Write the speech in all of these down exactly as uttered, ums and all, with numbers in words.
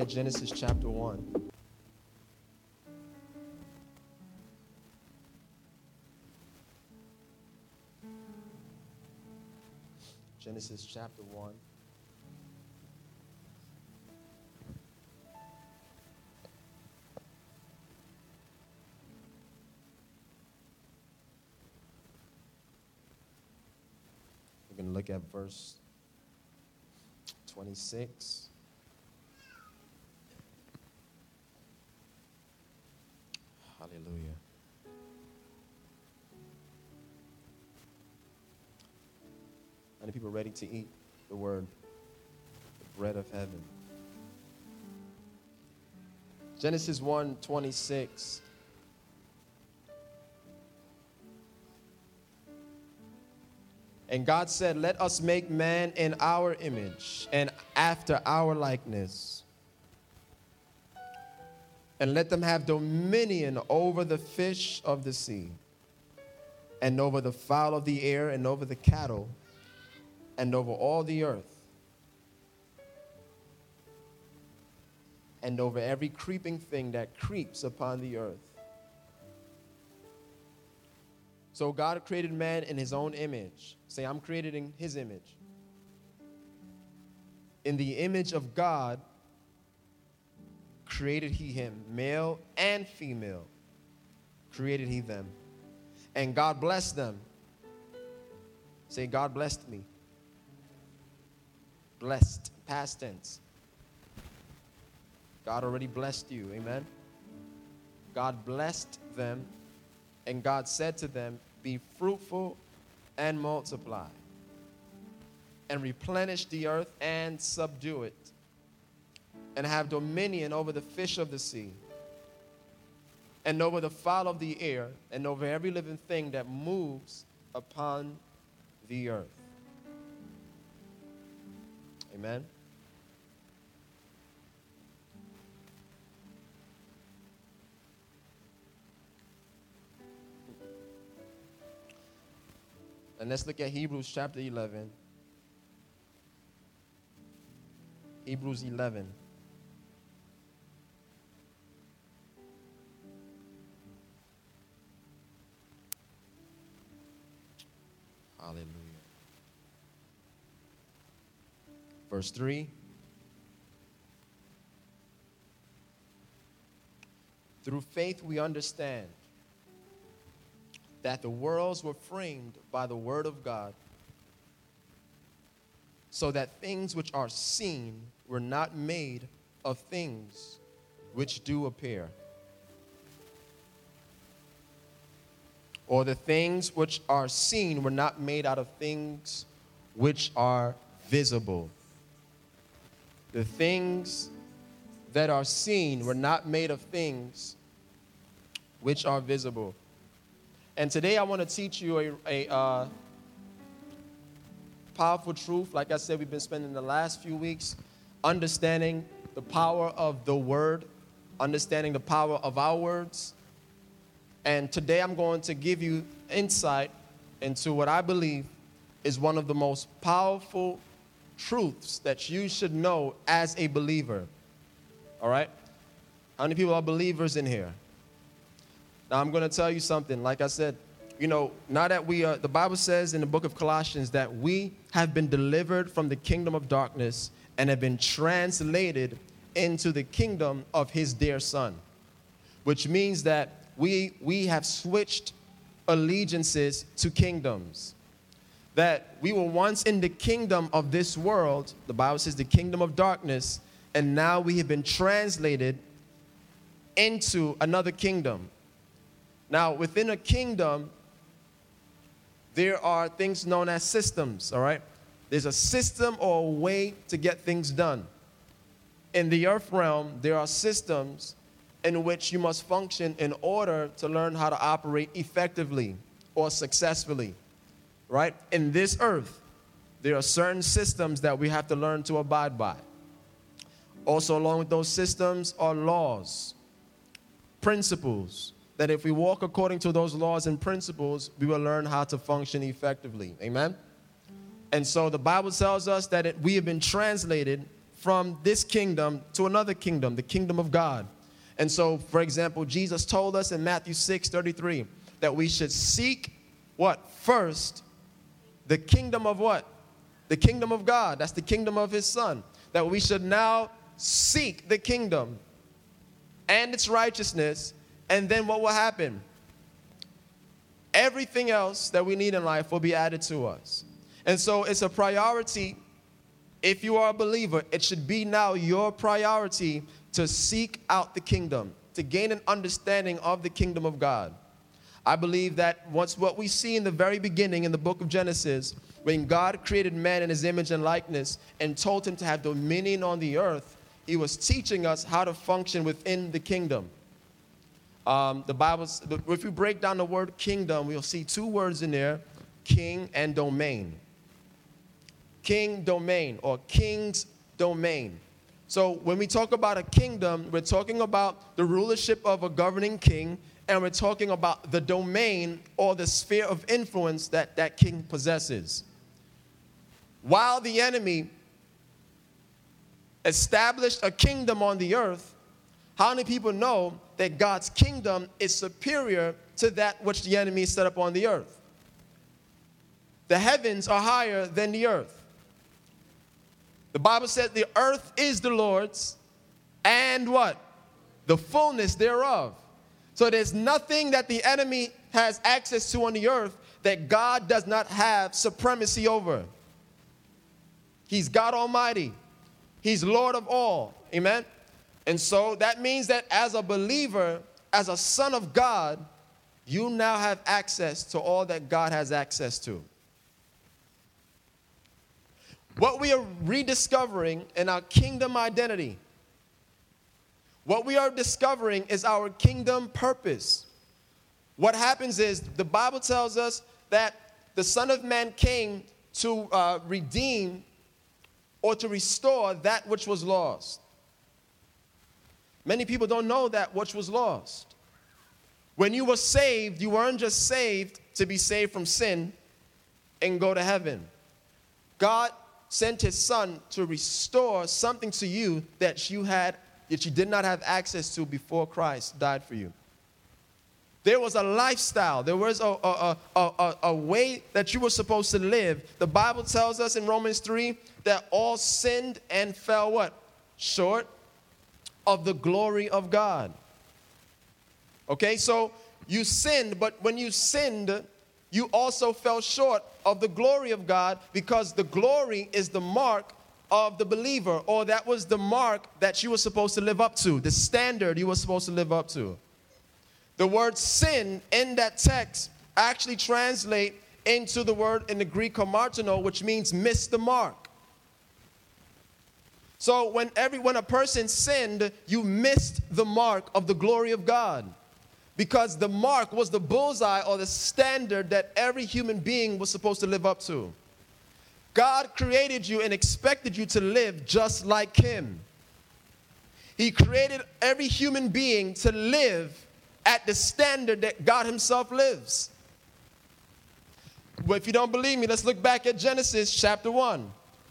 at Genesis chapter one. Genesis chapter one. We're going to look at verse twenty-six. Hallelujah. Many people ready to eat the word, the bread of heaven. Genesis one twenty-six. And God said, let us make man in our image and after our likeness. And let them have dominion over the fish of the sea, and over the fowl of the air, and over the cattle, and over all the earth, and over every creeping thing that creeps upon the earth. So God created man in his own image. Say, I'm created in his image. In the image of God created he him, male and female created he them. And God blessed them. Say, God blessed me. Blessed, past tense. God already blessed you, amen? God blessed them, and God said to them, be fruitful and multiply, and replenish the earth and subdue it, and have dominion over the fish of the sea, and over the fowl of the air, and over every living thing that moves upon the earth. Amen. And let's look at Hebrews chapter eleven. Hebrews eleven. Hallelujah. Verse three. Through faith we understand that the worlds were framed by the word of God, so that things which are seen were not made of things which do appear. Or the things which are seen were not made out of things which are visible. The things that are seen were not made of things which are visible. And today I want to teach you a, a uh, powerful truth. Like I said, we've been spending the last few weeks understanding the power of the word, understanding the power of our words. And today I'm going to give you insight into what I believe is one of the most powerful truths that you should know as a believer. All right? How many people are believers in here? Now, I'm going to tell you something. Like I said, you know, now that we are, the Bible says in the book of Colossians that we have been delivered from the kingdom of darkness and have been translated into the kingdom of his dear son, which means that we, we have switched allegiances to kingdoms. That we were once in the kingdom of this world, the Bible says the kingdom of darkness, and now we have been translated into another kingdom. Now, within a kingdom, there are things known as systems, all right? There's a system or a way to get things done. In the earth realm, there are systems in which you must function in order to learn how to operate effectively or successfully, right? In this earth, there are certain systems that we have to learn to abide by. Also, along with those systems are laws, principles, that if we walk according to those laws and principles, we will learn how to function effectively. Amen? And so the Bible tells us that it, we have been translated from this kingdom to another kingdom, the kingdom of God. And so, for example, Jesus told us in Matthew six thirty-three that we should seek what? First, the kingdom of what? The kingdom of God. That's the kingdom of his son. That we should now seek the kingdom and its righteousness, and then what will happen? Everything else that we need in life will be added to us. And so it's a priority. If you are a believer, it should be now your priority to seek out the kingdom, to gain an understanding of the kingdom of God. I believe that once what we see in the very beginning in the book of Genesis, when God created man in his image and likeness and told him to have dominion on the earth, he was teaching us how to function within the kingdom. Um, the Bible, if you break down the word kingdom, we'll see two words in there, king and domain. King, domain, or king's domain. So when we talk about a kingdom, we're talking about the rulership of a governing king, and we're talking about the domain or the sphere of influence that that king possesses. While the enemy established a kingdom on the earth, how many people know that God's kingdom is superior to that which the enemy set up on the earth? The heavens are higher than the earth. The Bible said the earth is the Lord's and what? The fullness thereof. So there's nothing that the enemy has access to on the earth that God does not have supremacy over. He's God Almighty. He's Lord of all. Amen? And so that means that as a believer, as a son of God, you now have access to all that God has access to. What we are rediscovering in our kingdom identity, what we are discovering is our kingdom purpose. What happens is the Bible tells us that the Son of Man came to uh, redeem or to restore that which was lost. Many people don't know that which was lost. When you were saved, you weren't just saved to be saved from sin and go to heaven. God sent his son to restore something to you that you had, that you did not have access to before Christ died for you. There was a lifestyle. There was a, a, a, a, a way that you were supposed to live. The Bible tells us in Romans three that all sinned and fell what? Short of the glory of God. Okay, so you sinned, but when you sinned, you also fell short of the glory of God, because the glory is the mark of the believer, or that was the mark that you were supposed to live up to, the standard you were supposed to live up to. The word sin in that text actually translate into the word in the Greek hamartono, which means miss the mark. So when every when a person sinned, you missed the mark of the glory of God. Because the mark was the bullseye or the standard that every human being was supposed to live up to. God created you and expected you to live just like him. He created every human being to live at the standard that God himself lives. Well, if you don't believe me, let's look back at Genesis chapter one.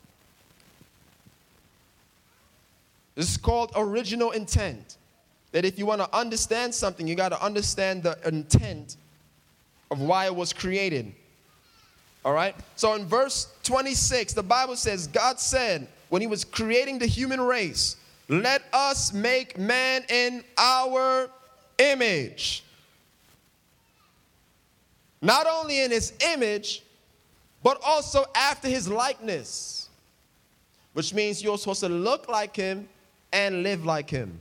This is called original intent. That if you want to understand something, you got to understand the intent of why it was created. All right? So in verse twenty-six, the Bible says, God said, when he was creating the human race, let us make man in our image. Not only in his image, but also after his likeness. Which means you're supposed to look like him and live like him.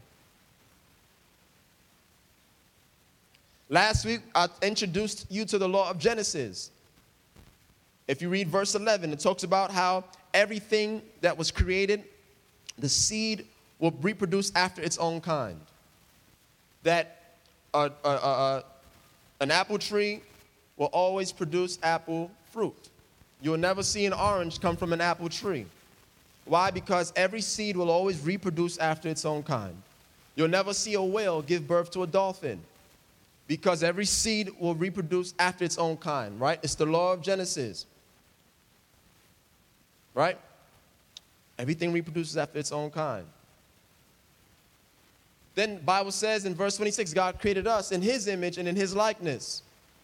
Last week, I introduced you to the law of Genesis. If you read verse eleven, it talks about how everything that was created, the seed will reproduce after its own kind. That a, a, a, an apple tree will always produce apple fruit. You'll never see an orange come from an apple tree. Why? Because every seed will always reproduce after its own kind. You'll never see a whale give birth to a dolphin. Because every seed will reproduce after its own kind, right? It's the law of Genesis, right? Everything reproduces after its own kind. Then the Bible says in verse twenty-six, God created us in his image and in his likeness.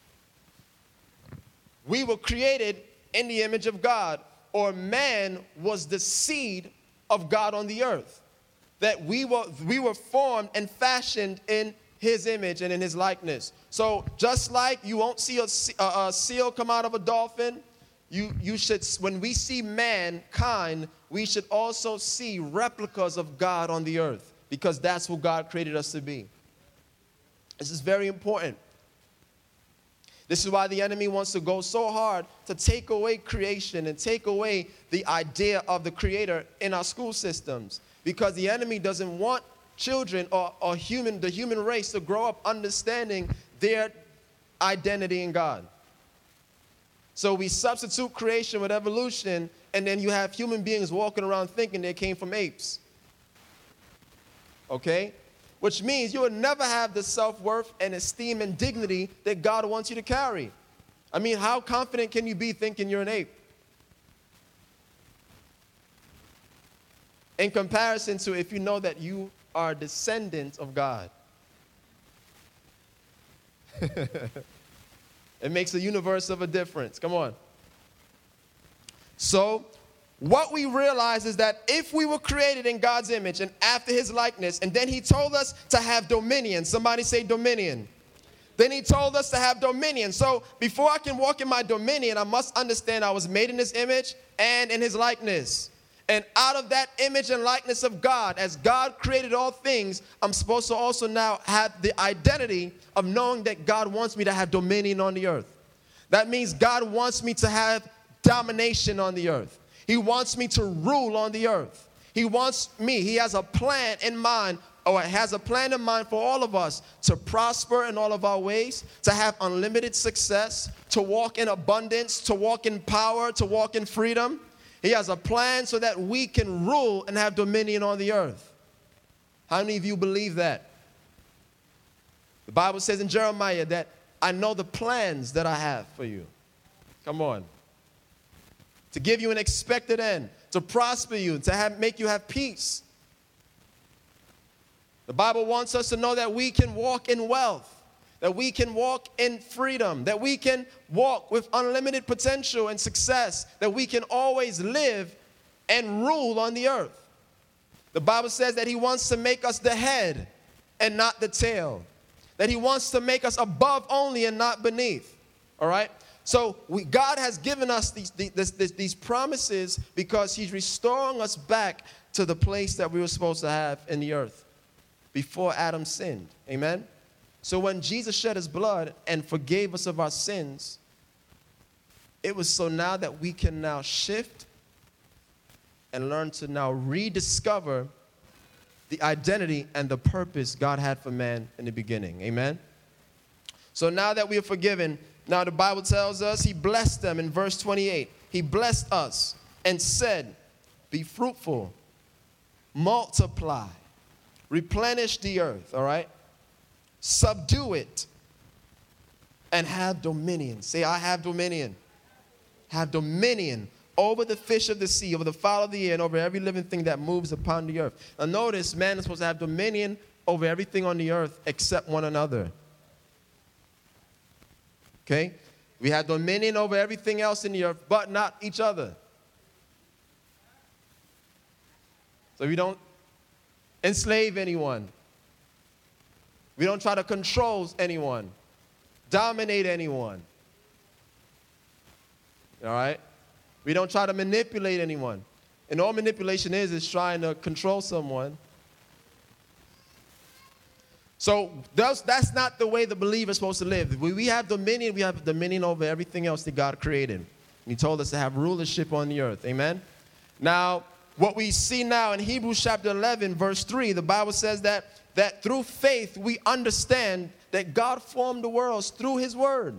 We were created in the image of God, or man was the seed of God on the earth. That we were, we were formed and fashioned in his image and in his likeness. So just like you won't see a, a, a seal come out of a dolphin, you, you should, when we see mankind, we should also see replicas of God on the earth, because that's who God created us to be. This is very important. This is why the enemy wants to go so hard to take away creation and take away the idea of the creator in our school systems. Because the enemy doesn't want children or, or human, the human race to grow up understanding their identity in God. So we substitute creation with evolution, and then you have human beings walking around thinking they came from apes. Okay? Which means you will never have the self-worth and esteem and dignity that God wants you to carry. I mean, how confident can you be thinking you're an ape? In comparison to if you know that you are a descendant of God. It makes a universe of a difference. Come on. So, what we realize is that if we were created in God's image and after his likeness, and then he told us to have dominion. Somebody say dominion. Then he told us to have dominion. So before I can walk in my dominion, I must understand I was made in his image and in his likeness. And out of that image and likeness of God, as God created all things, I'm supposed to also now have the identity of knowing that God wants me to have dominion on the earth. That means God wants me to have domination on the earth. He wants me to rule on the earth. He wants me, he has a plan in mind, or has a plan in mind for all of us to prosper in all of our ways, to have unlimited success, to walk in abundance, to walk in power, to walk in freedom. He has a plan so that we can rule and have dominion on the earth. How many of you believe that? The Bible says in Jeremiah that I know the plans that I have for you. Come on. To give you an expected end, to prosper you, to have, make you have peace. The Bible wants us to know that we can walk in wealth, that we can walk in freedom, that we can walk with unlimited potential and success, that we can always live and rule on the earth. The Bible says that he wants to make us the head and not the tail, that he wants to make us above only and not beneath, all right? So we, God has given us these, these, these, these promises because he's restoring us back to the place that we were supposed to have in the earth before Adam sinned. Amen? So when Jesus shed his blood and forgave us of our sins, it was so now that we can now shift and learn to now rediscover the identity and the purpose God had for man in the beginning. Amen? So now that we are forgiven, now the Bible tells us he blessed them in verse twenty-eight. He blessed us and said, be fruitful, multiply, replenish the earth, all right? Subdue it and have dominion. Say, I have dominion. Have dominion over the fish of the sea, over the fowl of the air, and over every living thing that moves upon the earth. Now notice, man is supposed to have dominion over everything on the earth except one another. Okay? We have dominion over everything else in the earth, but not each other. So we don't enslave anyone. We don't try to control anyone, dominate anyone. All right? We don't try to manipulate anyone. And all manipulation is is trying to control someone. So that's, that's not the way the believer is supposed to live. When we have dominion, we have dominion over everything else that God created. And he told us to have rulership on the earth. Amen? Now, what we see now in Hebrews chapter eleven, verse three, the Bible says that, that through faith we understand that God formed the worlds through his words.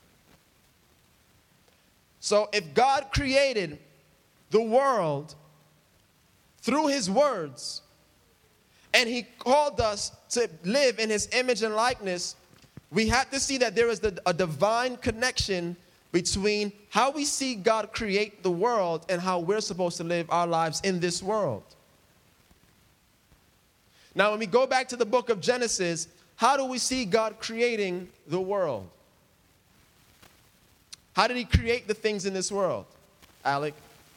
So if God created the world through his words, and he called us to live in his image and likeness, we have to see that there is the, a divine connection between how we see God create the world and how we're supposed to live our lives in this world. Now, when we go back to the book of Genesis, how do we see God creating the world? How did he create the things in this world, Alec?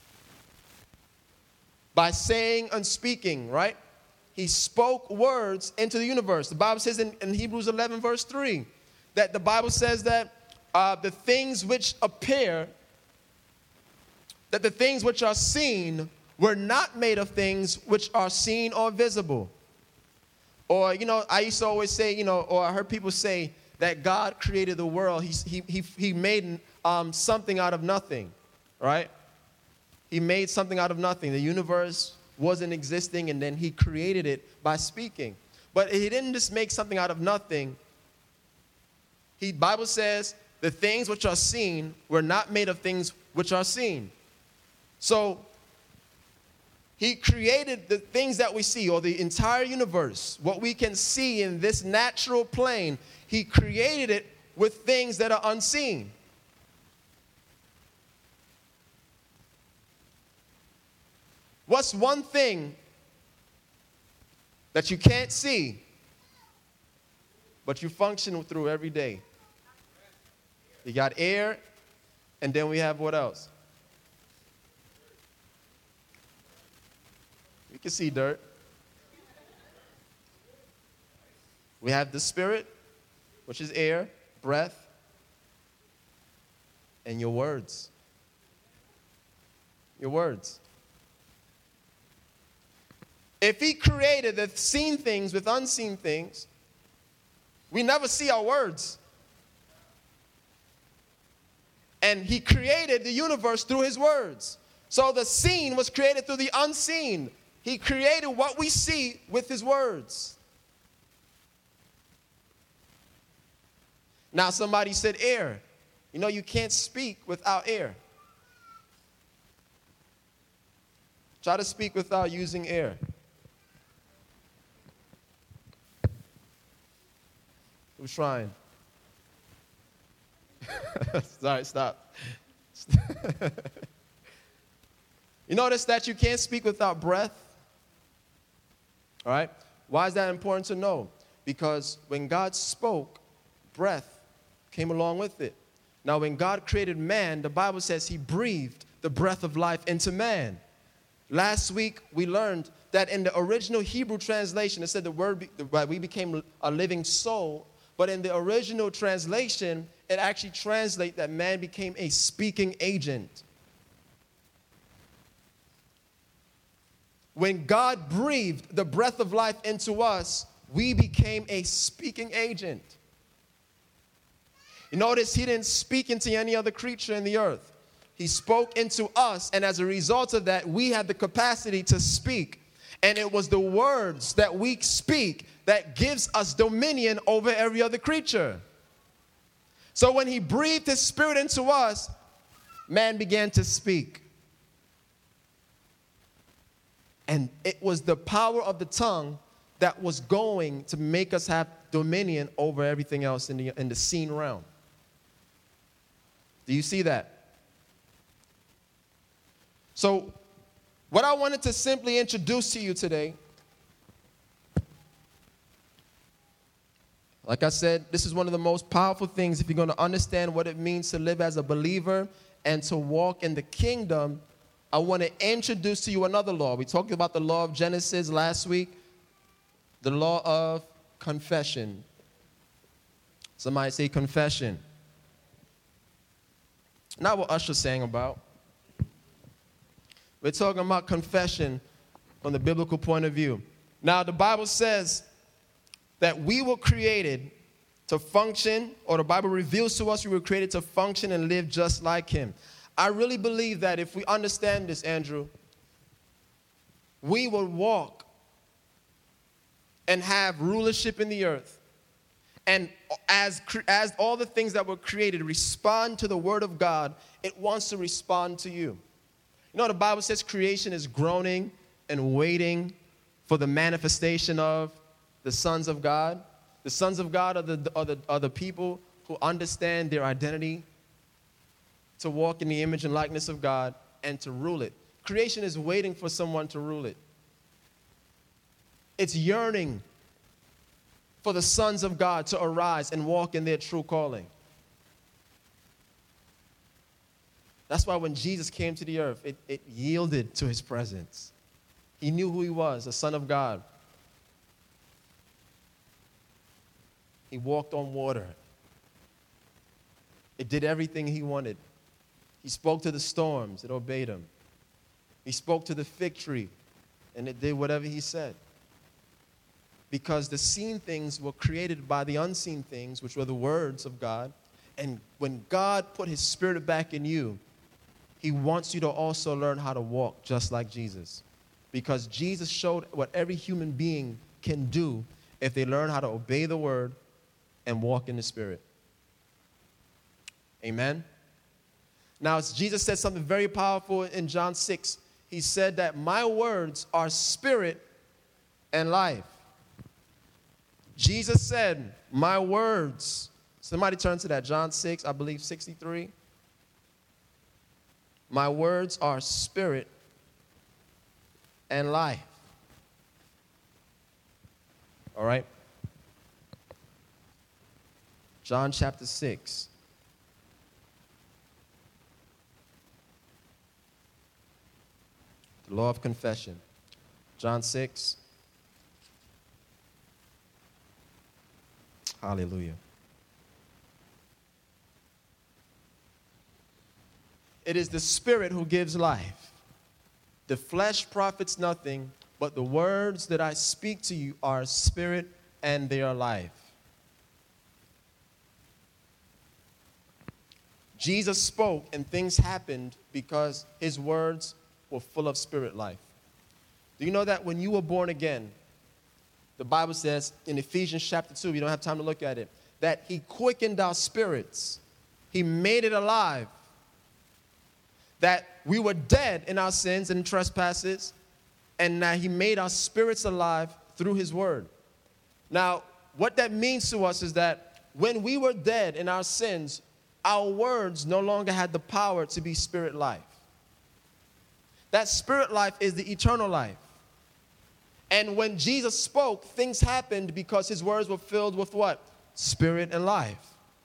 By saying and speaking, right? He spoke words into the universe. The Bible says in, in Hebrews eleven, verse three, that the Bible says that uh, the things which appear, that the things which are seen were not made of things which are seen or visible. Or, you know, I used to always say, you know, or I heard people say that God created the world. He, he, he, he made um, something out of nothing, right? He made something out of nothing. The universe wasn't existing, and then he created it by speaking. But he didn't just make something out of nothing. The Bible says the things which are seen were not made of things which are seen. So he created the things that we see, or the entire universe, what we can see in this natural plane. He created it with things that are unseen. What's one thing that you can't see, but you function through every day? You got air, and then we have what else? We can see dirt. We have the spirit, which is air, breath, and your words. Your words. If he created the seen things with unseen things, we never see our words. And he created the universe through his words. So the seen was created through the unseen. He created what we see with his words. Now somebody said air. You know, you can't speak without air. Try to speak without using air. Who's trying? Sorry, stop. You notice that you can't speak without breath? All right? Why is that important to know? Because when God spoke, breath came along with it. Now, when God created man, the Bible says he breathed the breath of life into man. Last week, we learned that in the original Hebrew translation, it said the word, be, we became a living soul. But in the original translation, it actually translates that man became a speaking agent. When God breathed the breath of life into us, we became a speaking agent. You notice he didn't speak into any other creature in the earth. He spoke into us, and as a result of that, we had the capacity to speak. And it was the words that we speak that gives us dominion over every other creature. So when he breathed his spirit into us, man began to speak. And it was the power of the tongue that was going to make us have dominion over everything else in the, in the seen realm. Do you see that? So what I wanted to simply introduce to you today, like I said, this is one of the most powerful things if you're going to understand what it means to live as a believer and to walk in the kingdom. I want to introduce to you another law. We talked about the law of Genesis last week, the law of confession. Somebody say confession. Not what Usher sang about. We're talking about confession from the biblical point of view. Now, the Bible says that we were created to function, or the Bible reveals to us we were created to function and live just like him. I really believe that if we understand this, Andrew, we will walk and have rulership in the earth. And as, as all the things that were created respond to the word of God, it wants to respond to you. You know, the Bible says creation is groaning and waiting for the manifestation of the sons of God. The sons of God are the, are the, are the people who understand their identity to walk in the image and likeness of God and to rule it. Creation is waiting for someone to rule it. It's yearning for the sons of God to arise and walk in their true calling. That's why when Jesus came to the earth, it, it yielded to his presence. He knew who he was, the Son of God. He walked on water. It did everything he wanted. He spoke to the storms, it obeyed him. He spoke to the fig tree, and it did whatever he said. Because the seen things were created by the unseen things, which were the words of God. And when God put his spirit back in you, he wants you to also learn how to walk just like Jesus. Because Jesus showed what every human being can do if they learn how to obey the word and walk in the Spirit. Amen? Now, Jesus said something very powerful in John six. He said that my words are spirit and life. Jesus said, my words. Somebody turn to that. John six, I believe sixty-three. My words are spirit and life. All right? John chapter six. The law of confession. John six. Hallelujah. It is the Spirit who gives life. The flesh profits nothing, but the words that I speak to you are spirit and they are life. Jesus spoke and things happened because his words were full of spirit life. Do you know that when you were born again, the Bible says in Ephesians chapter two, we don't have time to look at it, that he quickened our spirits. He made it alive. That we were dead in our sins and trespasses, and now he made our spirits alive through his word. Now, what that means to us is that when we were dead in our sins, our words no longer had the power to be spirit life. That spirit life is the eternal life. And when Jesus spoke, things happened because his words were filled with what? Spirit and life.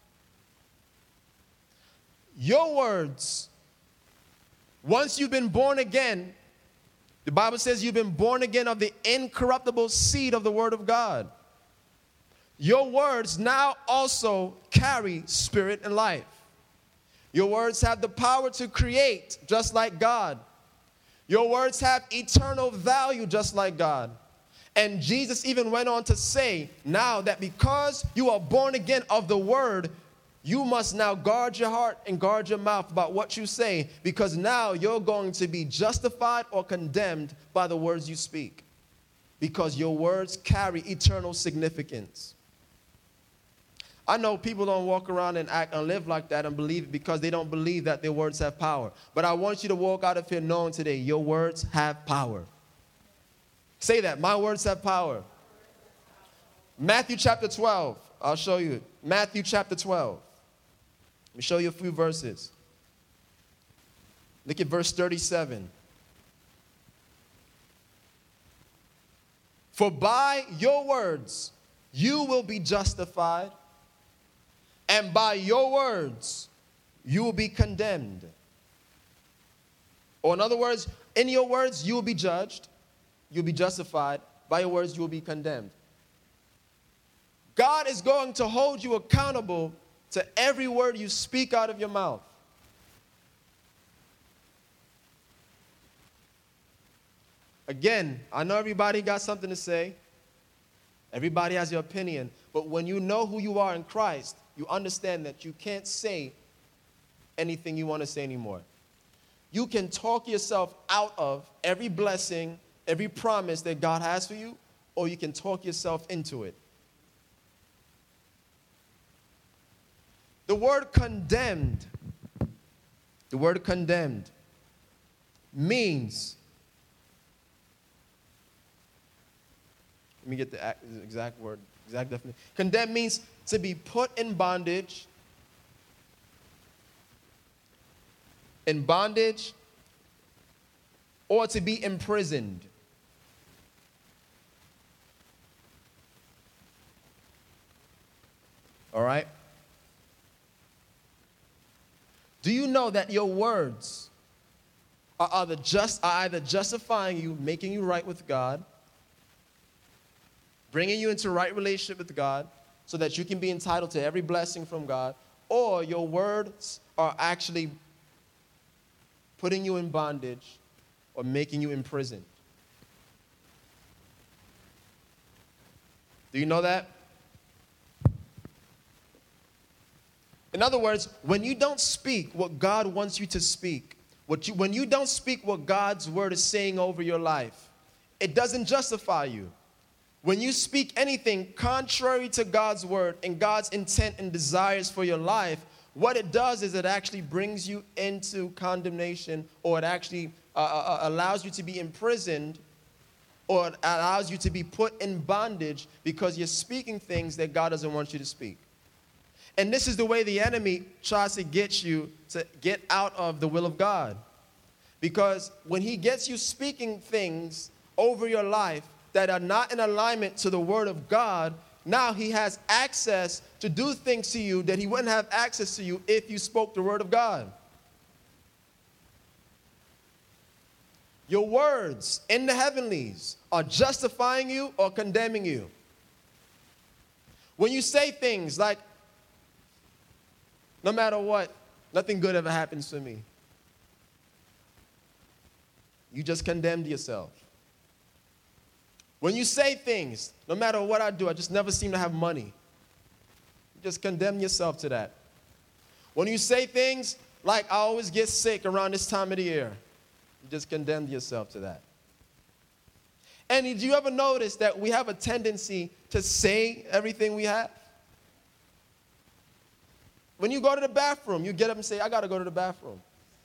Your words, once you've been born again, the Bible says you've been born again of the incorruptible seed of the word of God. Your words now also carry spirit and life. Your words have the power to create just like God. Your words have eternal value just like God. And Jesus even went on to say now that because you are born again of the word, you must now guard your heart and guard your mouth about what you say, because now you're going to be justified or condemned by the words you speak, because your words carry eternal significance. I know people don't walk around and act and live like that and believe it because they don't believe that their words have power. But I want you to walk out of here knowing today your words have power. Say that. My words have power. Matthew chapter twelve. I'll show you. Matthew chapter twelve. Let me show you a few verses. Look at verse thirty-seven. For by your words you will be justified, and by your words you will be condemned. Or in other words, in your words you will be judged, you'll be justified. By your words you will be condemned. God is going to hold you accountable to every word you speak out of your mouth. Again, I know everybody got something to say. Everybody has your opinion. But when you know who you are in Christ, you understand that you can't say anything you want to say anymore. You can talk yourself out of every blessing, every promise that God has for you, or you can talk yourself into it. The word condemned, the word condemned means, let me get the exact word, exact definition. Condemned means to be put in bondage, in bondage, or to be imprisoned. All right? Do you know that your words are either, just, are either justifying you, making you right with God, bringing you into right relationship with God so that you can be entitled to every blessing from God, or your words are actually putting you in bondage or making you imprisoned? Do you know that? In other words, when you don't speak what God wants you to speak, what you, when you don't speak what God's word is saying over your life, it doesn't justify you. When you speak anything contrary to God's word and God's intent and desires for your life, what it does is it actually brings you into condemnation, or it actually uh, uh, allows you to be imprisoned, or it allows you to be put in bondage because you're speaking things that God doesn't want you to speak. And this is the way the enemy tries to get you to get out of the will of God. Because when he gets you speaking things over your life that are not in alignment to the word of God, now he has access to do things to you that he wouldn't have access to you if you spoke the word of God. Your words in the heavenlies are justifying you or condemning you. When you say things like, no matter what, nothing good ever happens to me, you just condemned yourself. When you say things, no matter what I do, I just never seem to have money, you just condemn yourself to that. When you say things like, I always get sick around this time of the year, you just condemn yourself to that. And did you ever notice that we have a tendency to say everything we have? When you go to the bathroom, you get up and say, I got to go to the bathroom.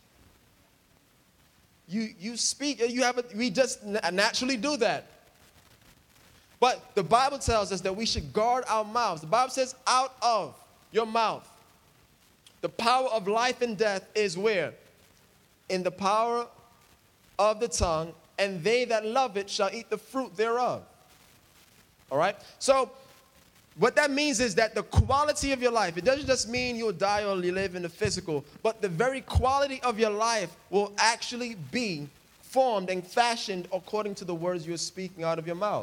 You, you speak, you have a, we just naturally do that. But the Bible tells us that we should guard our mouths. The Bible says, out of your mouth, the power of life and death is where? In the power of the tongue, and they that love it shall eat the fruit thereof. All right? So, what that means is that the quality of your life, it doesn't just mean you'll die or you live in the physical, but the very quality of your life will actually be formed and fashioned according to the words you're speaking out of your mouth.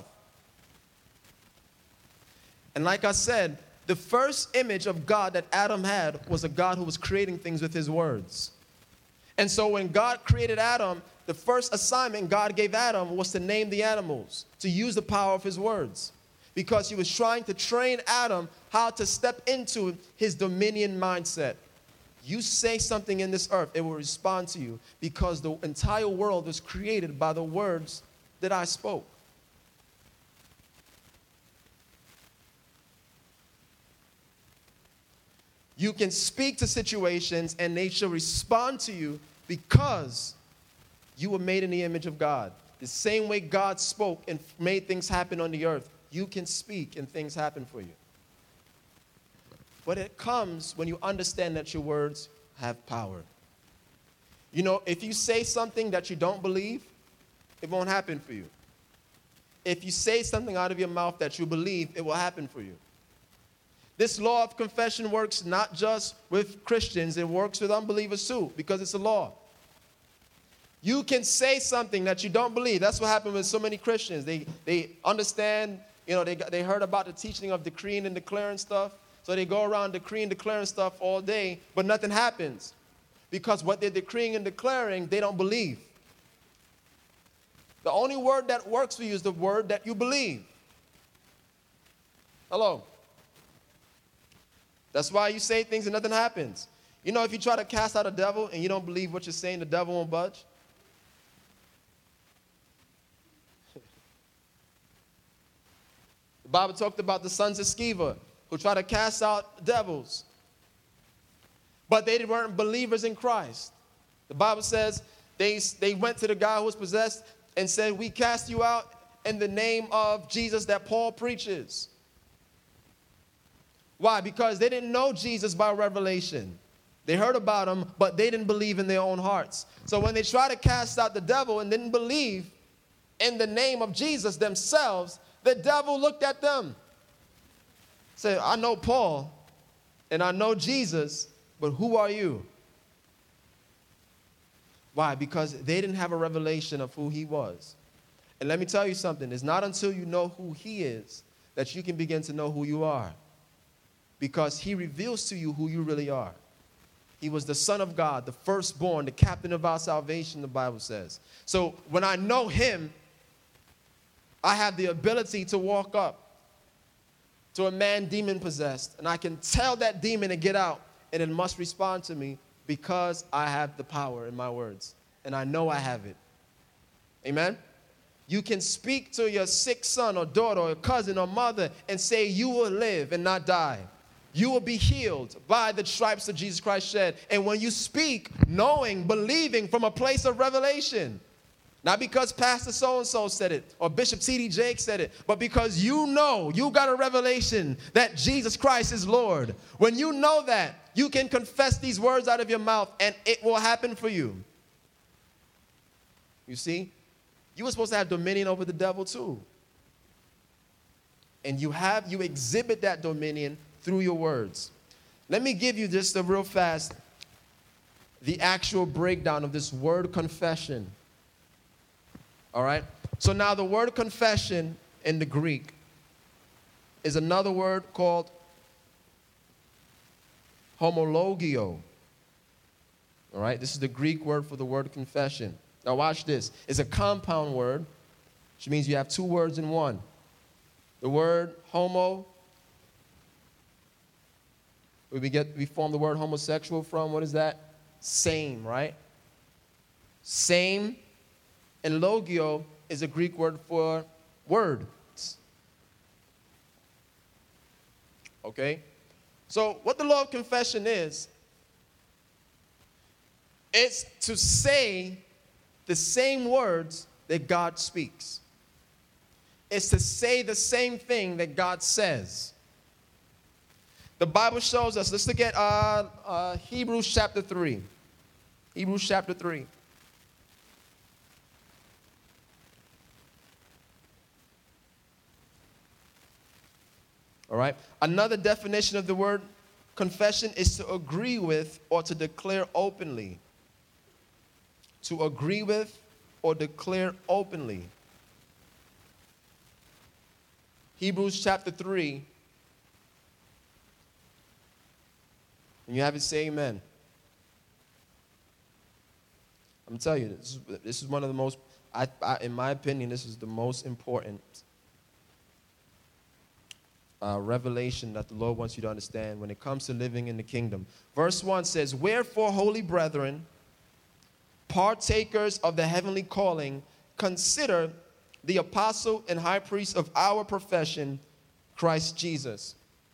And like I said, the first image of God that Adam had was a God who was creating things with his words. And so when God created Adam, the first assignment God gave Adam was to name the animals, to use the power of his words. Because he was trying to train Adam how to step into his dominion mindset. You say something in this earth, it will respond to you, because the entire world was created by the words that I spoke. You can speak to situations and they shall respond to you because you were made in the image of God. The same way God spoke and made things happen on the earth, you can speak and things happen for you. But it comes when you understand that your words have power. You know, if you say something that you don't believe, it won't happen for you. If you say something out of your mouth that you believe, it will happen for you. This law of confession works not just with Christians, it works with unbelievers too, because it's a law. You can say something that you don't believe. That's what happened with so many Christians. They, they understand, you know, they, they heard about the teaching of decreeing and declaring stuff, so they go around decreeing, declaring stuff all day, but nothing happens. Because what they're decreeing and declaring, they don't believe. The only word that works for you is the word that you believe. Hello? That's why you say things and nothing happens. You know, if you try to cast out a devil and you don't believe what you're saying, the devil won't budge. The Bible talked about the sons of Sceva who tried to cast out devils, but they weren't believers in Christ. The Bible says they, they went to the guy who was possessed and said, we cast you out in the name of Jesus that Paul preaches. Why? Because they didn't know Jesus by revelation. They heard about him, but they didn't believe in their own hearts. So when they tried to cast out the devil and didn't believe in the name of Jesus themselves, the devil looked at them. Said, I know Paul and I know Jesus, but who are you? Why? Because they didn't have a revelation of who he was. And let me tell you something. It's not until you know who he is that you can begin to know who you are. Because he reveals to you who you really are. He was the Son of God, the firstborn, the captain of our salvation, the Bible says. So when I know him, I have the ability to walk up to a man demon-possessed, and I can tell that demon to get out, and it must respond to me because I have the power in my words, and I know I have it. Amen? You can speak to your sick son or daughter or cousin or mother and say, you will live and not die. You will be healed by the stripes that Jesus Christ shed. And when you speak, knowing, believing from a place of revelation, not because Pastor so-and-so said it or Bishop T D Jakes said it, but because you know, you got a revelation that Jesus Christ is Lord. When you know that, you can confess these words out of your mouth and it will happen for you. You see, you were supposed to have dominion over the devil too. And you have, you exhibit that dominion through your words. Let me give you just a real fast, the actual breakdown of this word confession. All right? So now the word confession in the Greek is another word called homologio. All right? This is the Greek word for the word confession. Now watch this. It's a compound word, which means you have two words in one. The word homo, we get we form the word homosexual from, what is that? Same, right? Same. And logio is a Greek word for words. Okay? So what the law of confession is, it's to say the same words that God speaks. It's to say the same thing that God says. The Bible shows us, let's look at uh, uh, Hebrews chapter three. Hebrews chapter three. All right. Another definition of the word confession is to agree with or to declare openly. To agree with or declare openly. Hebrews chapter three. When you have it, say amen. I'm telling you, this is, this is one of the most, I, I, in my opinion, this is the most important uh, revelation that the Lord wants you to understand when it comes to living in the kingdom. Verse one says, wherefore, holy brethren, partakers of the heavenly calling, consider the apostle and high priest of our profession, Christ Jesus.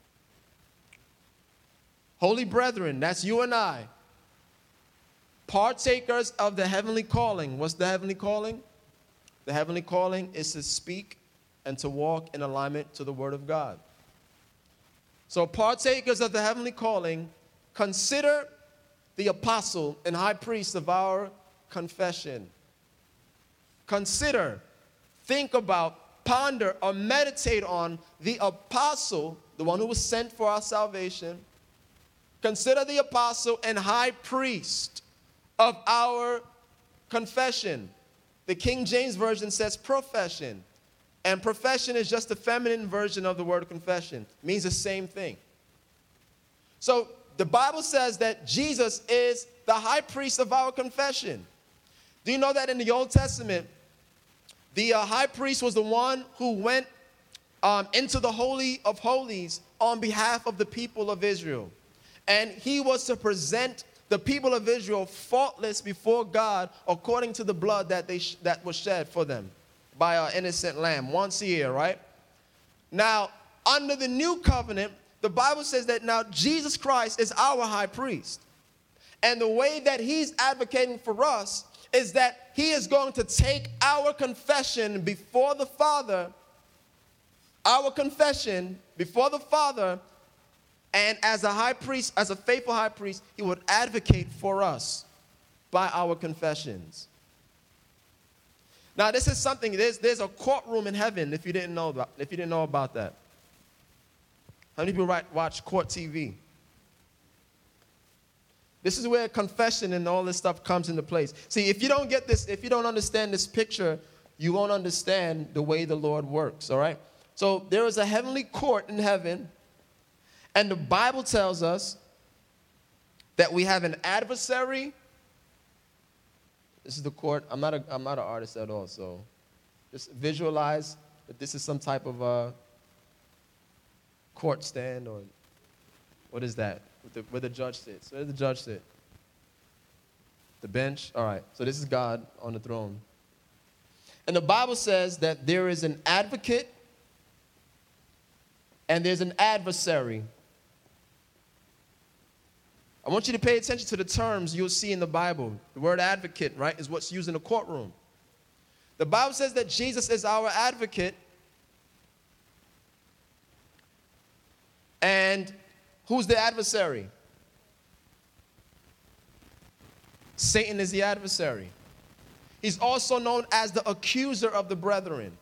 Holy brethren, that's you and I. Partakers of the heavenly calling. What's the heavenly calling? The heavenly calling is to speak and to walk in alignment to the word of God. So partakers of the heavenly calling, consider the apostle and high priest of our confession. Consider, think about, ponder, or meditate on the apostle, the one who was sent for our salvation. Consider the apostle and high priest of our confession. The King James Version says profession. And profession is just a feminine version of the word confession. It means the same thing. So the Bible says that Jesus is the high priest of our confession. Do you know that in the Old Testament, the uh, high priest was the one who went um, into the Holy of Holies on behalf of the people of Israel. And he was to present the people of Israel faultless before God according to the blood that they sh- that was shed for them by an innocent lamb once a year, right? Now, under the new covenant, the Bible says that now Jesus Christ is our high priest. And the way that he's advocating for us is that he is going to take our confession before the Father, our confession before the Father, And as a high priest, as a faithful high priest, he would advocate for us by our confessions. Now, this is something, there's, there's a courtroom in heaven if you didn't know about, if you didn't know about that. How many people write, watch court T V? This is where confession and all this stuff comes into place. See, if you don't get this, if you don't understand this picture, you won't understand the way the Lord works, all right? So there is a heavenly court in heaven, and the Bible tells us that we have an adversary. This is the court. I'm not a, I'm not an artist at all, so just visualize that this is some type of a court stand, or what is that? With the, where the judge sits. Where does the judge sit? The bench? All right. So this is God on the throne. And the Bible says that there is an advocate and there's an adversary. I want you to pay attention to the terms you'll see in the Bible. The word advocate, right, is what's used in a courtroom. The Bible says that Jesus is our advocate. And who's the adversary? Satan is the adversary. He's also known as the accuser of the brethren.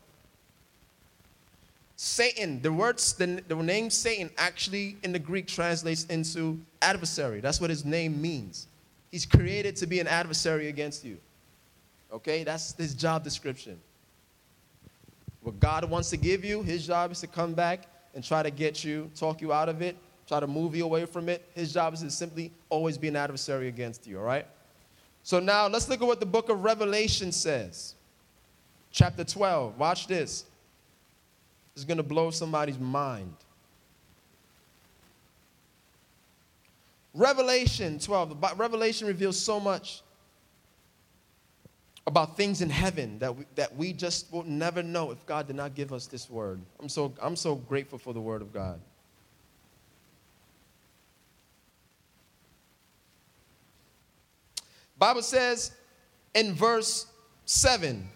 Satan, the words, the, the name Satan actually in the Greek translates into adversary. That's what his name means. He's created to be an adversary against you. Okay, that's his job description. What God wants to give you, his job is to come back and try to get you, talk you out of it, try to move you away from it. His job is to simply always be an adversary against you, all right? So now let's look at what the book of Revelation says. Chapter twelve, watch this. This is going to blow somebody's mind. Revelation twelve. Revelation reveals so much about things in heaven that we, that we just will never know if God did not give us this word. I'm so, I'm so grateful for the word of God. Bible says in verse seven,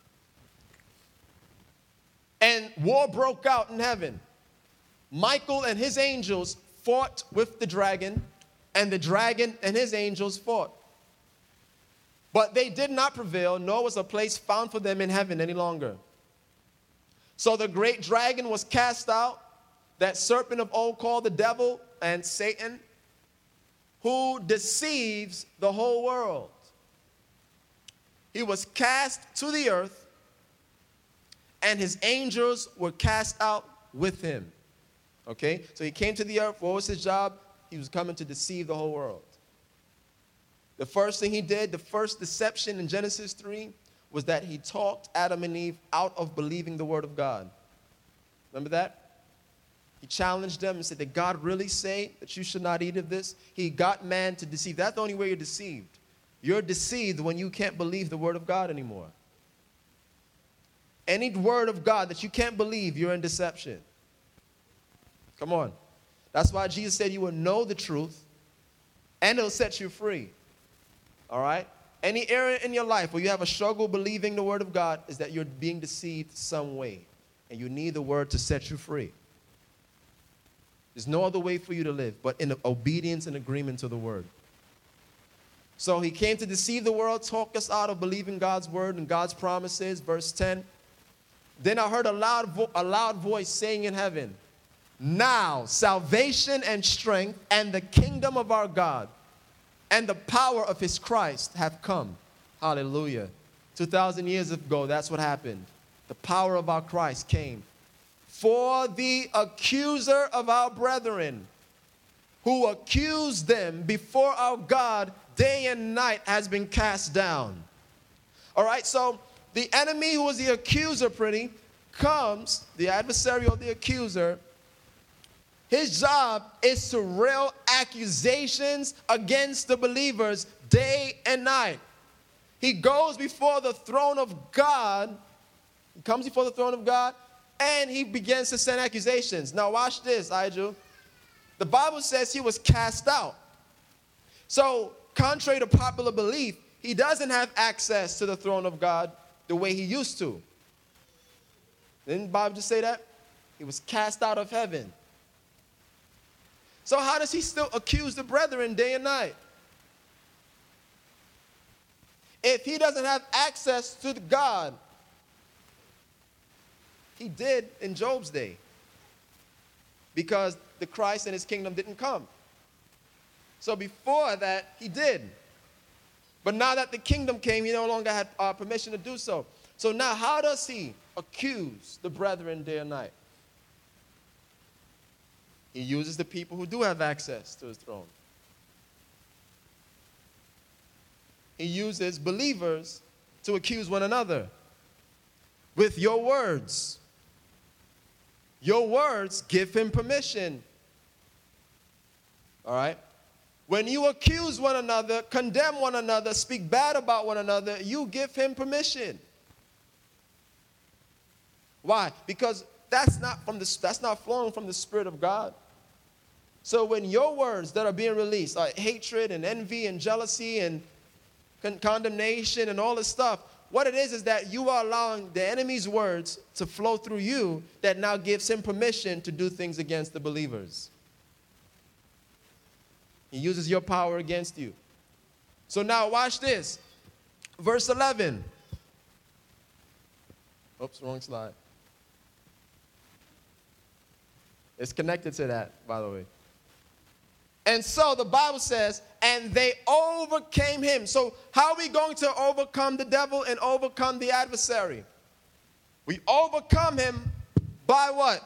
and war broke out in heaven. Michael and his angels fought with the dragon, and the dragon and his angels fought. But they did not prevail, nor was a place found for them in heaven any longer. So the great dragon was cast out, that serpent of old called the devil and Satan, who deceives the whole world. He was cast to the earth, and his angels were cast out with him. Okay? So he came to the earth. What was his job? He was coming to deceive the whole world. The first thing he did, the first deception in Genesis three, was that he talked Adam and Eve out of believing the word of God. Remember that? He challenged them and said, did God really say that you should not eat of this? He got man to deceive. That's the only way you're deceived. You're deceived when you can't believe the word of God anymore. Any word of God that you can't believe, you're in deception. Come on. That's why Jesus said you will know the truth and it'll set you free. All right? Any area in your life where you have a struggle believing the word of God is that you're being deceived some way. And you need the word to set you free. There's no other way for you to live but in obedience and agreement to the word. So he came to deceive the world, talk us out of believing God's word and God's promises. Verse ten. Then I heard a loud, vo- a loud voice saying in heaven, now salvation and strength and the kingdom of our God and the power of his Christ have come. Hallelujah. two thousand years ago, that's what happened. The power of our Christ came. For the accuser of our brethren, who accused them before our God day and night, has been cast down. All right, so the enemy, who is the accuser, pretty, comes, the adversary or the accuser. His job is to rail accusations against the believers day and night. He goes before the throne of God. He comes before the throne of God, and he begins to send accusations. Now watch this, Iju. The Bible says he was cast out. So, contrary to popular belief, he doesn't have access to the throne of God the way he used to. Didn't the Bible just say that? He was cast out of heaven. So how does he still accuse the brethren day and night? If he doesn't have access to God, he did in Job's day, because the Christ and his kingdom didn't come. So before that, he did. But now that the kingdom came, he no longer had uh, permission to do so. So now how does he accuse the brethren day and night? He uses the people who do have access to his throne. He uses believers to accuse one another with your words. Your words give him permission. All right? When you accuse one another, condemn one another, speak bad about one another, you give him permission. Why? Because that's not from the, that's not flowing from the Spirit of God. So when your words that are being released are hatred and envy and jealousy and con- condemnation and all this stuff, what it is is that you are allowing the enemy's words to flow through you that now gives him permission to do things against the believers. He uses your power against you. So now watch this. Verse eleven. Oops, wrong slide. It's connected to that, by the way. And so the Bible says, and they overcame him. So how are we going to overcome the devil and overcome the adversary? We overcome him by what?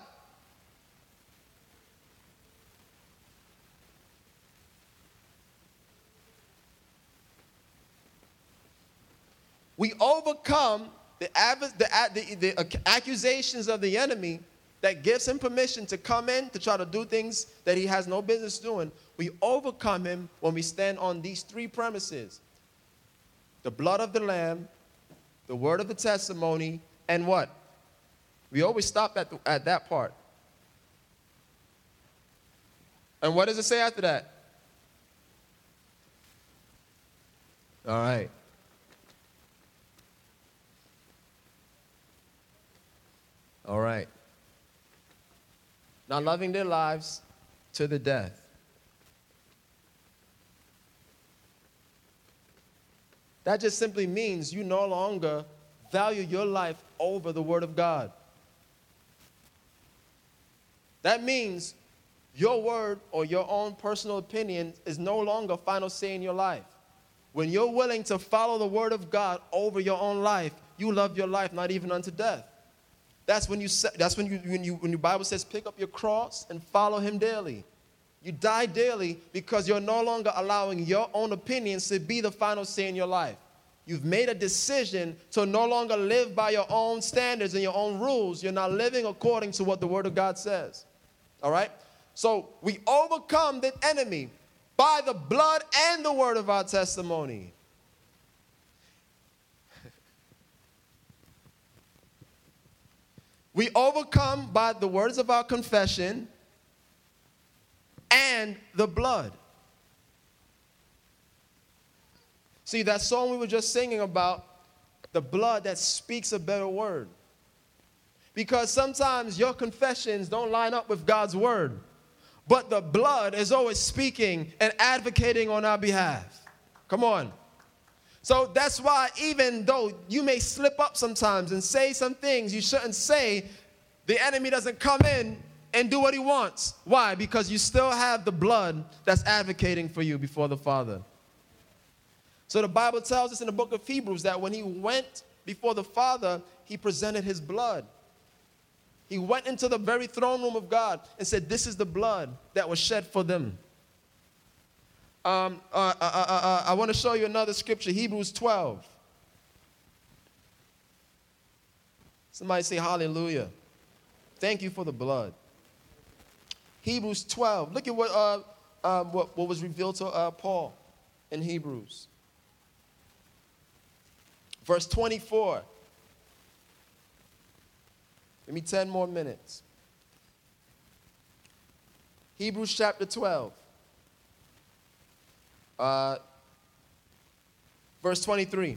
We overcome the, the, the, the accusations of the enemy that gives him permission to come in to try to do things that he has no business doing. We overcome him when we stand on these three premises: the blood of the Lamb, the word of the testimony, and what? We always stop at, the, at that part. And what does it say after that? All right. All right. Not loving their lives to the death. That just simply means you no longer value your life over the Word of God. That means your word or your own personal opinion is no longer final say in your life. When you're willing to follow the Word of God over your own life, you love your life not even unto death. That's when you that's when you when you when the Bible says pick up your cross and follow him daily. You die daily because you're no longer allowing your own opinions to be the final say in your life. You've made a decision to no longer live by your own standards and your own rules. You're not living according to what the Word of God says. All right? So we overcome the enemy by the blood and the word of our testimony. We overcome by the words of our confession and the blood. See, that song we were just singing about, the blood that speaks a better word. Because sometimes your confessions don't line up with God's word, but the blood is always speaking and advocating on our behalf. Come on. So that's why even though you may slip up sometimes and say some things you shouldn't say, the enemy doesn't come in and do what he wants. Why? Because you still have the blood that's advocating for you before the Father. So the Bible tells us in the book of Hebrews that when he went before the Father, he presented his blood. He went into the very throne room of God and said, this is the blood that was shed for them. Um, uh, uh, uh, uh, I want to show you another scripture, Hebrews twelve. Somebody say hallelujah. Thank you for the blood. Hebrews twelve. Look at what, uh, uh, what, what was revealed to uh, Paul in Hebrews. Verse twenty-four. Give me ten more minutes. Hebrews chapter twelve. Uh, verse twenty-three.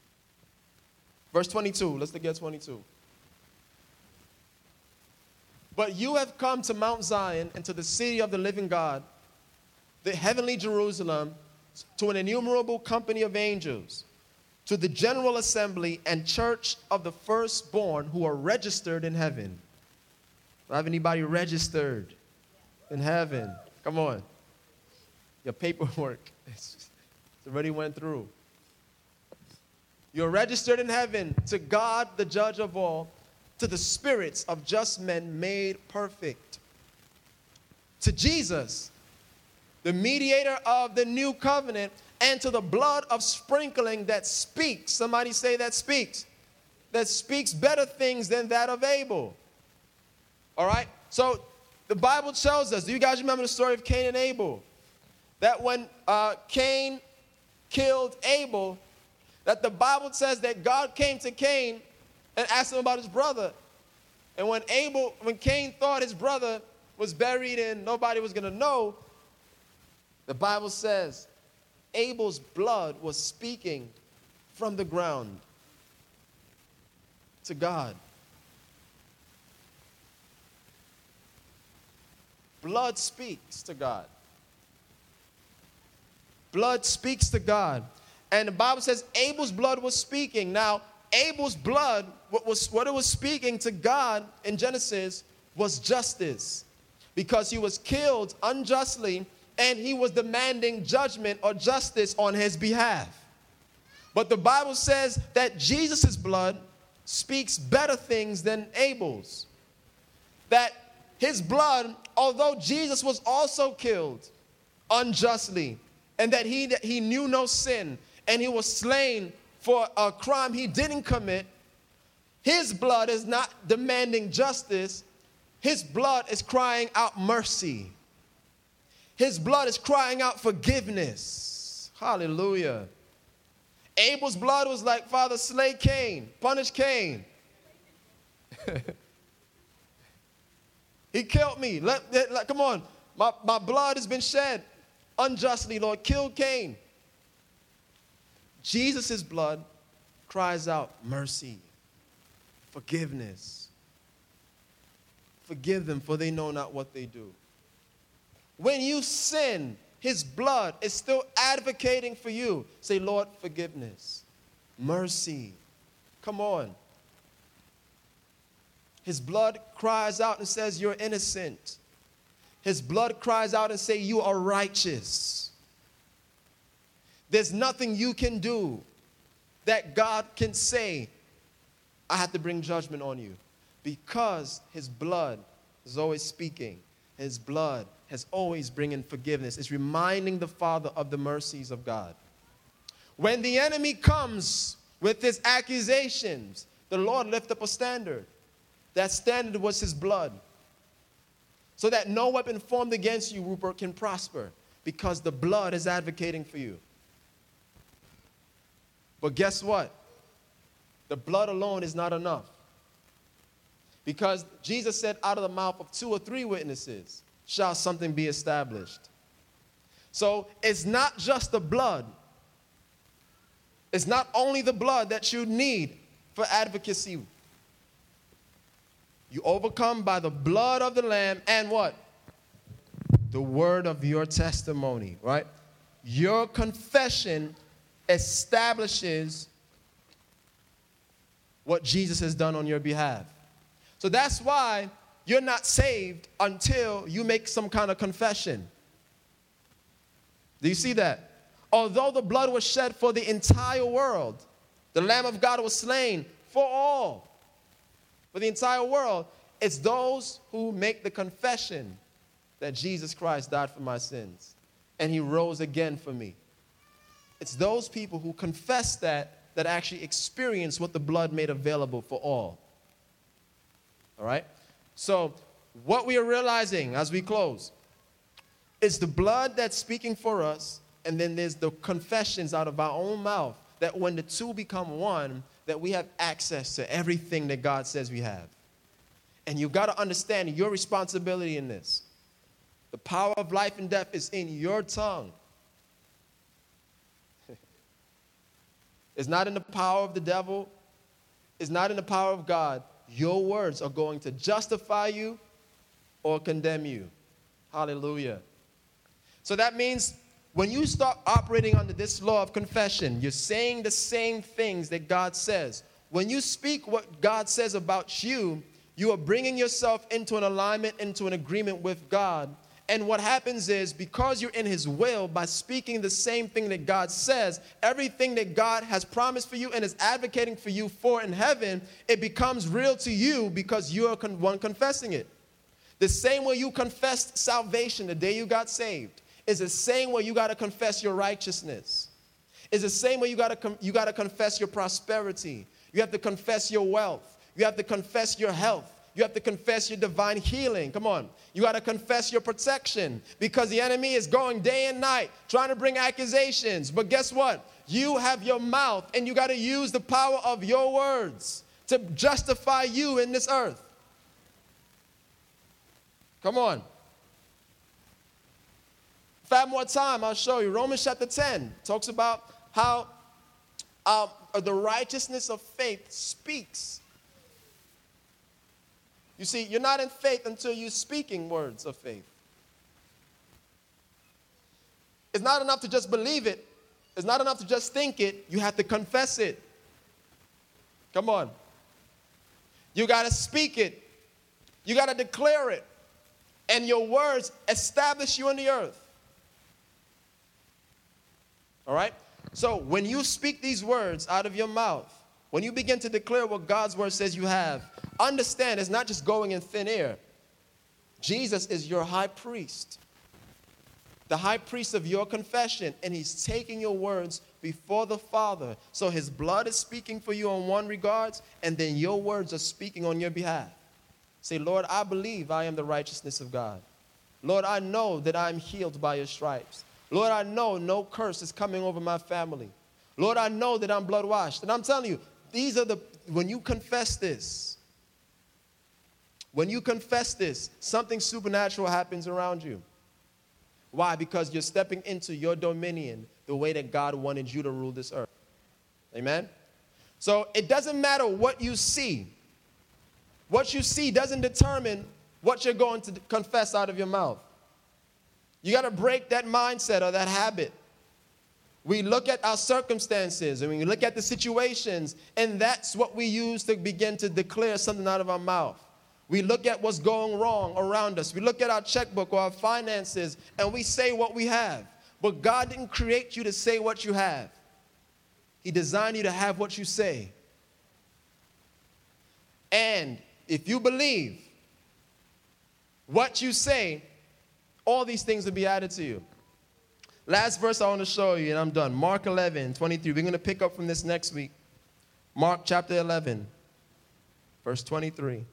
Verse twenty-two. Let's look at twenty-two. But you have come to Mount Zion and to the city of the living God, the heavenly Jerusalem, to an innumerable company of angels, to the general assembly and church of the firstborn who are registered in heaven. Do I have anybody registered in heaven? Come on. Your paperwork it's already went through. You're registered in heaven to God, the judge of all, to the spirits of just men made perfect, to Jesus, the mediator of the new covenant, and to the blood of sprinkling that speaks. Somebody say that speaks. That speaks better things than that of Abel. All right? So the Bible tells us, do you guys remember the story of Cain and Abel? That when uh, Cain killed Abel, that the Bible says that God came to Cain and asked him about his brother. And when Abel, when Cain thought his brother was buried and nobody was going to know, the Bible says Abel's blood was speaking from the ground to God. Blood speaks to God. Blood speaks to God. And the Bible says Abel's blood was speaking. Now, Abel's blood, what, was, what it was speaking to God in Genesis was justice. Because he was killed unjustly and he was demanding judgment or justice on his behalf. But the Bible says that Jesus' blood speaks better things than Abel's. That his blood, although Jesus was also killed unjustly, and that he, that he knew no sin, and he was slain for a crime he didn't commit, his blood is not demanding justice. His blood is crying out mercy. His blood is crying out forgiveness. Hallelujah. Abel's blood was like, Father, slay Cain, punish Cain. He killed me. Let, let, come on. My, my blood has been shed unjustly, Lord. Kill Cain. Jesus' blood cries out mercy, forgiveness. Forgive them, for they know not what they do. When you sin, his blood is still advocating for you. Say, Lord, forgiveness, mercy. Come on. His blood cries out and says, you're innocent. His blood cries out and says, you are righteous. There's nothing you can do that God can say, I have to bring judgment on you. Because his blood is always speaking. His blood has always bringing forgiveness. It's reminding the Father of the mercies of God. When the enemy comes with his accusations, the Lord lifted up a standard. That standard was his blood. So that no weapon formed against you, Rupert, can prosper. Because the blood is advocating for you. But guess what? The blood alone is not enough. Because Jesus said, out of the mouth of two or three witnesses shall something be established. So it's not just the blood. It's not only the blood that you need for advocacy. You overcome by the blood of the Lamb and what? The word of your testimony, right? Your confession establishes what Jesus has done on your behalf. So that's why you're not saved until you make some kind of confession. Do you see that? Although the blood was shed for the entire world, the Lamb of God was slain for all, for the entire world, it's those who make the confession that Jesus Christ died for my sins and he rose again for me. It's those people who confess that that actually experience what the blood made available for all. All right? So what we are realizing as we close is the blood that's speaking for us, and then there's the confessions out of our own mouth that when the two become one, that we have access to everything that God says we have. And you've got to understand your responsibility in this. The power of life and death is in your tongue. It's not in the power of the devil. It's not in the power of God. Your words are going to justify you or condemn you. Hallelujah. So that means when you start operating under this law of confession, you're saying the same things that God says. When you speak what God says about you, you are bringing yourself into an alignment, into an agreement with God. And what happens is, because you're in his will, by speaking the same thing that God says, everything that God has promised for you and is advocating for you for in heaven, it becomes real to you because you're the one confessing it. The same way you confessed salvation the day you got saved is the same way you got to confess your righteousness. It's the same way you got to you got to confess your prosperity. You have to confess your wealth. You have to confess your health. You have to confess your divine healing. Come on. You got to confess your protection, because the enemy is going day and night trying to bring accusations. But guess what? You have your mouth, and you got to use the power of your words to justify you in this earth. Come on. If I have more time, I'll show you. Romans chapter ten talks about how um, the righteousness of faith speaks. You see, you're not in faith until you're speaking words of faith. It's not enough to just believe it. It's not enough to just think it. You have to confess it. Come on. You got to speak it. You got to declare it. And your words establish you in the earth. All right? So when you speak these words out of your mouth, when you begin to declare what God's word says you have, understand it's not just going in thin air. Jesus is your high priest, the high priest of your confession, and he's taking your words before the Father. So his blood is speaking for you on one regards, and then your words are speaking on your behalf. Say, Lord, I believe I am the righteousness of God. Lord, I know that I'm healed by your stripes. Lord, I know no curse is coming over my family. Lord, I know that I'm blood washed. And I'm telling you, these are the, when you confess this, when you confess this, something supernatural happens around you. Why? Because you're stepping into your dominion the way that God wanted you to rule this earth. Amen? So it doesn't matter what you see. What you see doesn't determine what you're going to confess out of your mouth. You got to break that mindset or that habit. We look at our circumstances and we look at the situations, and that's what we use to begin to declare something out of our mouth. We look at what's going wrong around us. We look at our checkbook or our finances, and we say what we have. But God didn't create you to say what you have. He designed you to have what you say. And if you believe what you say, all these things will be added to you. Last verse I want to show you, and I'm done. Mark eleven, twenty-three. We're going to pick up from this next week. Mark chapter eleven, verse twenty-three.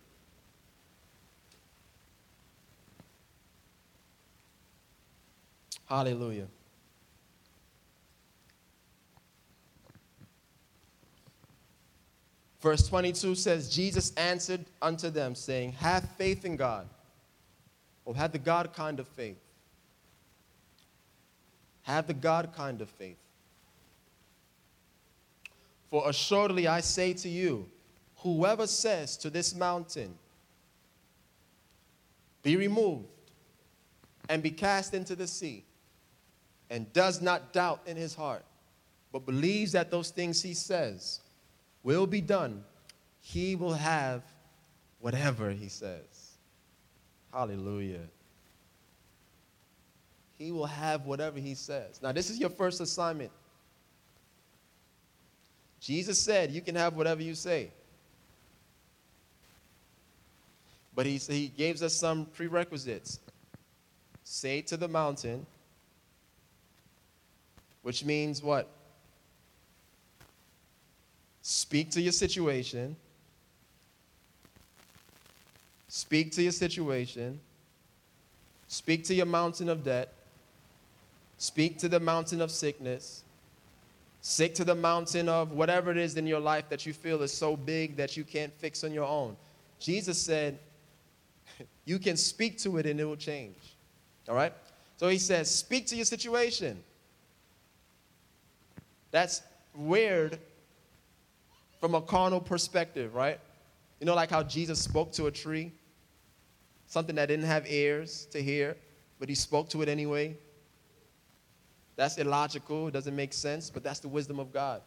Hallelujah. Verse twenty-two says, Jesus answered unto them, saying, have faith in God. Or have the God kind of faith. Have the God kind of faith. For assuredly I say to you, whoever says to this mountain, be removed and be cast into the sea, and does not doubt in his heart, but believes that those things he says will be done, he will have whatever he says. Hallelujah. He will have whatever he says. Now, this is your first assignment. Jesus said you can have whatever you say. But he, he gives us some prerequisites. Say to the mountain, which means what? Speak to your situation. Speak to your situation. Speak to your mountain of debt. Speak to the mountain of sickness. Speak to the mountain of whatever it is in your life that you feel is so big that you can't fix on your own. Jesus said, you can speak to it and it will change. All right? So he says, speak to your situation. That's weird from a carnal perspective, right? You know, like how Jesus spoke to a tree. something that didn't have ears to hear, but he spoke to it anyway. That's illogical. It doesn't make sense, but that's the wisdom of God.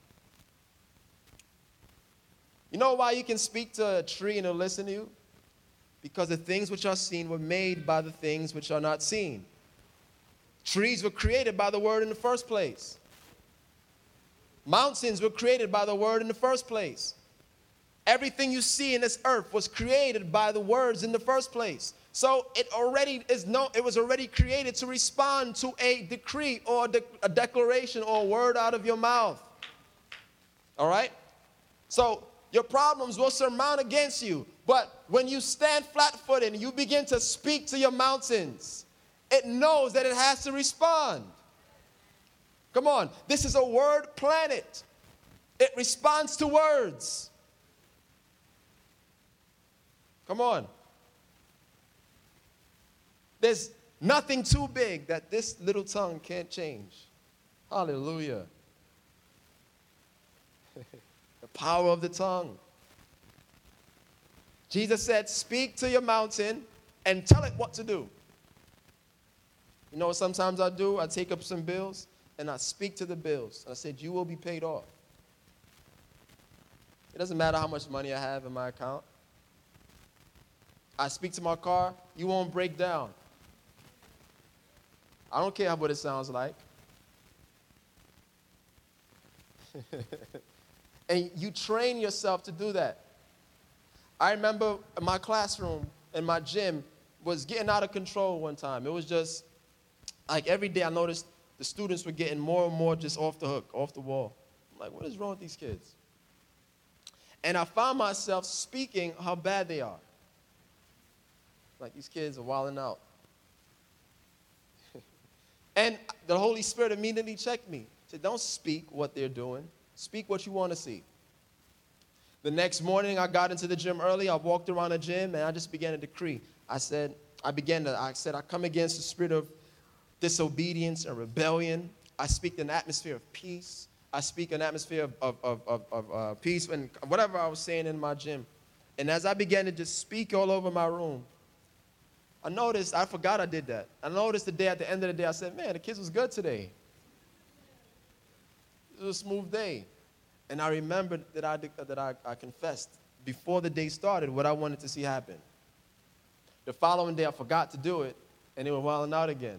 You know why you can speak to a tree and it'll listen to you? Because the things which are seen were made by the things which are not seen. Trees were created by the word in the first place. Mountains were created by the word in the first place. Everything you see in this earth was created by the words in the first place. So it already is no, it was already created to respond to a decree or a, de- a declaration or a word out of your mouth. All right? So your problems will surmount against you. But when you stand flat-footed and you begin to speak to your mountains, it knows that it has to respond. Come on. This is a word planet. It responds to words. Come on. There's nothing too big that this little tongue can't change. Hallelujah. The power of the tongue. Jesus said, speak to your mountain and tell it what to do. You know what sometimes I do? I take up some bills and I speak to the bills. I said, you will be paid off. It doesn't matter how much money I have in my account. I speak to my car, you won't break down. I don't care what it sounds like. And you train yourself to do that. I remember my classroom and my gym was getting out of control one time. It was just like every day I noticed the students were getting more and more just off the hook, off the wall. I'm like, what is wrong with these kids? And I found myself speaking how bad they are. Like, these kids are wilding out. And the Holy Spirit immediately checked me. Said, don't speak what they're doing. Speak what you want to see. The next morning, I got into the gym early. I walked around the gym, and I just began to decree. I said, I began to, I said, I come against the spirit of disobedience and rebellion. I speak an atmosphere of peace. I speak an atmosphere of, of, of, of, of uh, peace and whatever I was saying in my gym. And as I began to just speak all over my room, I noticed, I forgot I did that. I noticed the day, at the end of the day, I said, man, the kids was good today. It was a smooth day. And I remembered that I, that I, I confessed before the day started what I wanted to see happen. The following day, I forgot to do it, and they were wilding out again.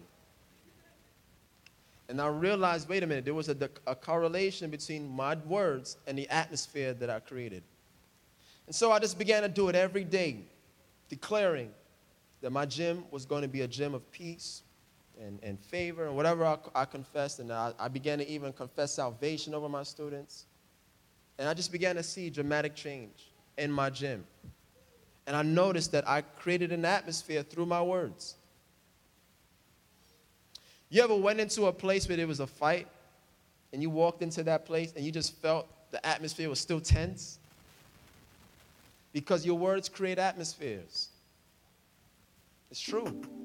And I realized, wait a minute, there was a, a correlation between my words and the atmosphere that I created. And so I just began to do it every day, declaring that my gym was going to be a gym of peace and, and favor and whatever I, I confessed. And I, I began to even confess salvation over my students. And I just began to see dramatic change in my gym. And I noticed that I created an atmosphere through my words. You ever went into a place where there was a fight and you walked into that place and you just felt the atmosphere was still tense? Because your words create atmospheres. It's true.